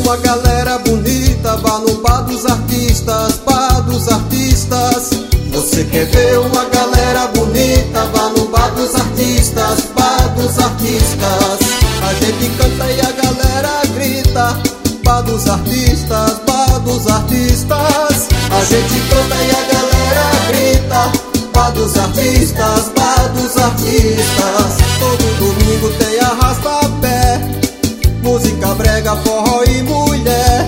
uma galera bonita, vá no bar dos artistas, bar dos artistas. Você quer ver uma galera bonita, vá no bar dos artistas, bar dos artistas. A gente canta e a galera grita, bar dos artistas, bar dos artistas. A gente canta e a galera grita, bar dos artistas, bar dos artistas. Todo domingo tem arrasta-pé, música brega, forró e mulher,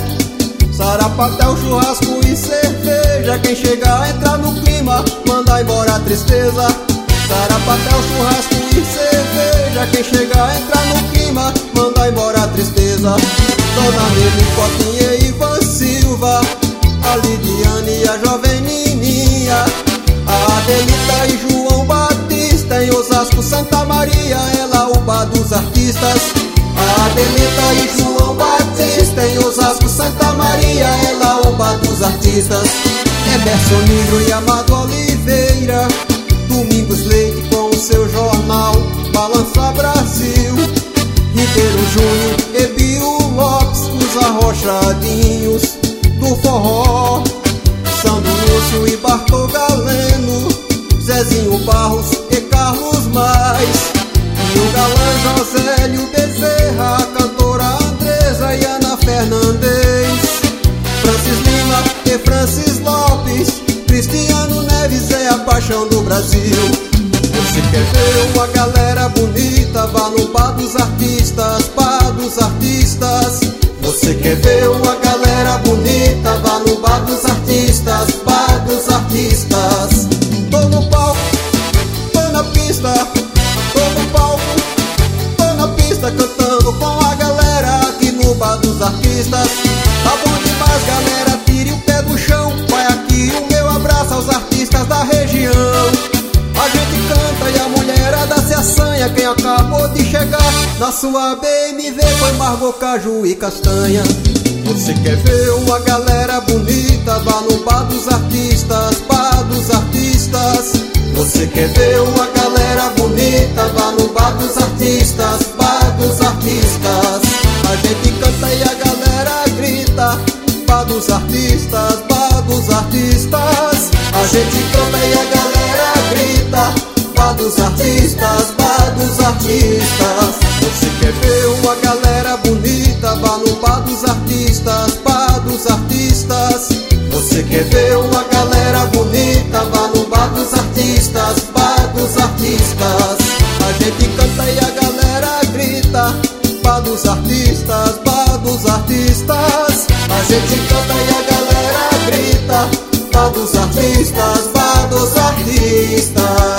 sarapatel, churrasco e cerveja. Quem chegar entra no clima, manda embora a tristeza. Sarapatel, churrasco e cerveja. Quem chegar entra no clima, manda embora a tristeza. Dona Nele, Cotinha e Ivan Silva, a Lidiane e a jovem Nininha, a Adelita e João Batista. Em Osasco, Santa Maria, é lá o bar dos artistas. A Adelita e João Batista. Em Osasco, Santa Maria, é lá o bar dos artistas. Emerson Negro e Amado Oliveira, Domingos Leite com o seu jornal Balança Brasil, Ribeiro Júnior e Bio Lopes, os arrochadinhos do forró, Sandro Lúcio e Bartô Galeno, Zezinho Barros e Carlos Mais, e o galã Josélio Bezerra, a cantora Andresa e Ana Fernandes, Francis Lima e Francis Lopes, Cristiano Neves é a paixão do Brasil. Você quer ver uma galera bonita, vá no bar dos artistas, bar dos artistas. Você quer ver uma galera bonita, vá no bar dos artistas, bar dos artistas. Tô no palco, tô na pista, tô no palco, tô na pista, cantando com a galera aqui no bar dos artistas. Tá bom demais, galera, tire o pé do chão. Vai aqui o meu abraço aos artistas da região. A gente canta e a mulherada se assanha. Quem acabou de chegar na sua BMW foi Margot, Caju e Castanha. Você quer ver uma galera bonita, vá no bar dos artistas, bar dos artistas. Você quer ver uma galera bonita, vá no bar dos artistas, bar dos artistas. A gente canta e a galera grita, bar dos artistas, bar dos artistas. A gente canta e a galera grita, bar dos artistas, bar dos artistas. Você quer ver uma galera bonita, vá no bar dos artistas, bar dos artistas. Você quer ver uma galera bonita, vá no bar dos artistas, bar dos artistas. A gente canta e a galera grita, bar dos artistas, bar dos artistas. A gente canta e a galera grita, bar dos artistas, bar dos artistas.